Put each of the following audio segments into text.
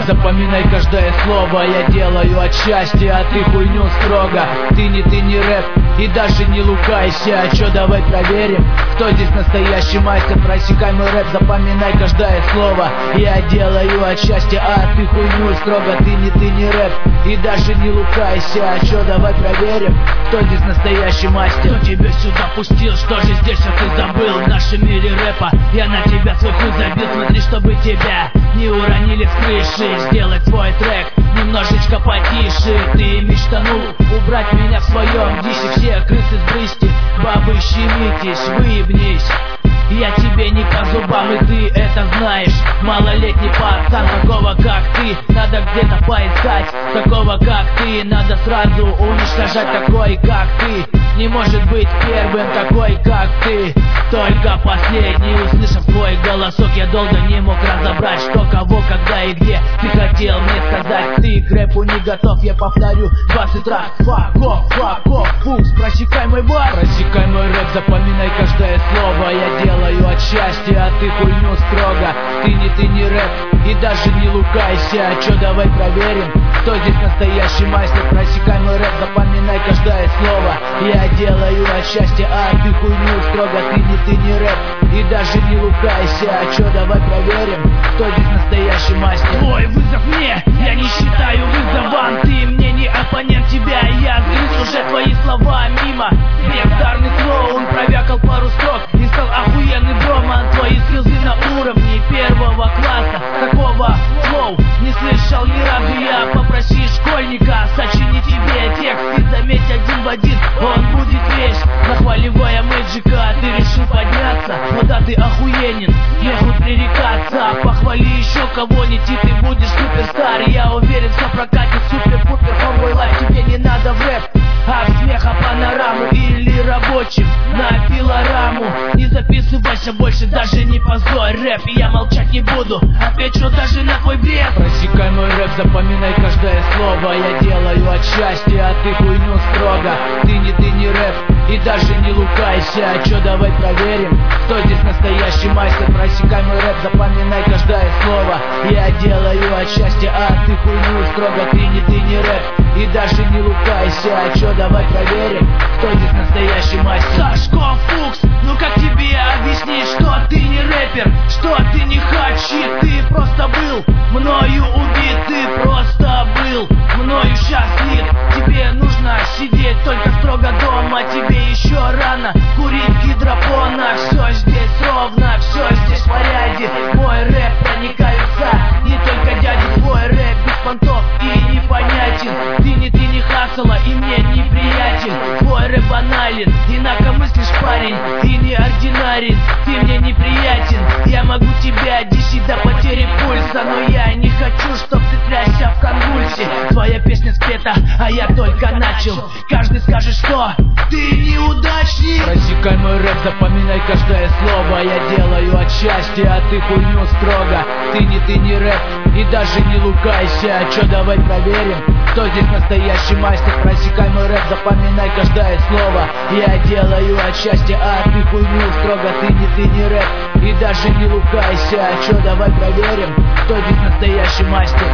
рэп, запоминай каждое слово. Я делаю от счастья, а ты хуйню строго. Ты не рэп, и даже не лукайся. А чё, давай проверим, кто здесь настоящий мастер. Просекай мой рэп, запоминай каждое слово. Я делаю от счастья, а ты хуйню строго. Ты не рэп, и даже не лукайся. А чё, давай проверим, кто здесь настоящий мастер. Кто тебя сюда пустил, что же здесь, а ты забыл? В нашем мире рэпа я на тебя свой хуй забил. Смотри, чтобы тебя не уронили с крыши. Сделать свой трек немножечко потише. Ты мечтанул убрать меня в своем дише. Все крысы сбрысьте, бабы щемитесь, выебнись. Я тебе не по зубам, и ты это знаешь. Малолетний пацан, такого как ты надо где-то поискать. Такого как ты надо сразу уничтожать. Такой как ты не может быть первым. Такой как ты только последний. Услышав твой голосок, я долго не мог разобрать, что, кого, когда и где ты хотел мне сказать. Ты к рэпу не готов, я повторю 20 раз. Fuck off, фукс, просекай мой бар. Просекай мой рэп, запоминай каждое слово. Я делаю от счастья, а ты хуйню строго. Ты не рэп, и даже не лукайся. А чё, давай проверим, кто здесь настоящий мастер. Просекай мой рэп, запоминай каждое слово. Я делаю от счастья, а ты хуйню строго. Ты не рэп, и даже не лукайся. А чё, давай проверим, кто здесь настоящий мастер. Твой вызов мне, я не считаю вызовом. Ты мне не оппонент, тебя я сгрыз уже твои слова мимо. Бездарный клоун провякал пару строк и стал охуенный броман. Твои скиллзы на уровне первого класса. Такого флоу не слышал ни разу я. Попроси школьника сочинить тебе текст и заметь один в один, он будет весь. Нахваливая мэджика, ты решил подняться. Вот да, ты охуенен, нехуй пререкаться. Похвали еще кого-нибудь, и ты будешь суперстар. Я уверен, все прокатит супер-пупер. Homeboy Life, тебе не надо в рэп, а в смеха панораму или рабочим на пилораму. Не записывайся больше, даже не позорь рэп. Я молчать не буду, отвечу даже на твой бред. Просекай мой рэп, запоминай каждое слово. Я делаю от счастья, а ты хуйню строго. Ты не рэп, и даже не лукайся. А чё, давай проверим, кто здесь настоящий мастер. Просекай мой рэп, запоминай каждое слово. Я делаю от счастья, а ты хуйню строго. Ты не рэп, и даже не лукайся. А чё, давай проверим, кто здесь настоящий мастер. Сашко Фукс, ну как тебе объяснить, что ты не рэпер, что ты не хачи. Ты просто был мною убит, ты просто был мною счастлив. Тебе нужно сидеть только строго дома. Тебе еще рано курить гидропона. Все здесь ровно, все здесь в порядке. Мой рэп проникаются не только дяди. Твой рэп без понтов и непонятен. Ты не хасала и мне неприятен. Твой рэп банален, инакомыслишь парень. Ты не ординарен, ты мне неприятен. Я могу тебя дичить до потери пульса, но я не хочу, чтоб ты трясся в конвульсе. Твоя песня спета, а я только начал. Каждый скажет, что ты неудачник. Просекай мой рэп, запоминай каждое слово. Я делаю от счастья, а ты хуйню строго. Ты не рэп, и даже не лукайся. А чё, давай проверим, кто здесь настоящий мастер. Просекай мой рэп, запоминай каждое слово. Я делаю от счастья, а ты хуйню строго. Ты не рэп, и даже не лукайся. А чё, давай проверим, кто здесь настоящий мастер.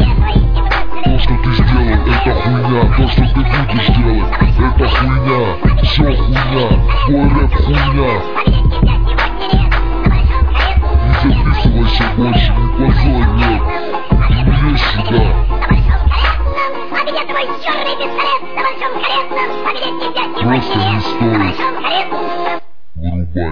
То, что ты сделал, это хуйня. То, что ты будешь делать, это хуйня. Все хуйня, твой рэп хуйня. Не записывайся больше, не позорь рэп. И мне сюда. Просто не стоит.